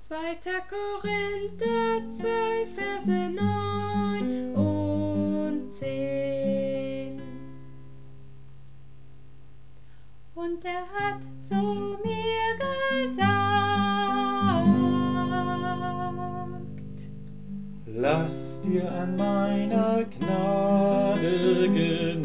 2. Korinther 12, Verse 9 und 10. Und er hat zu mir gesagt: Lass dir an meiner Gnade genügen.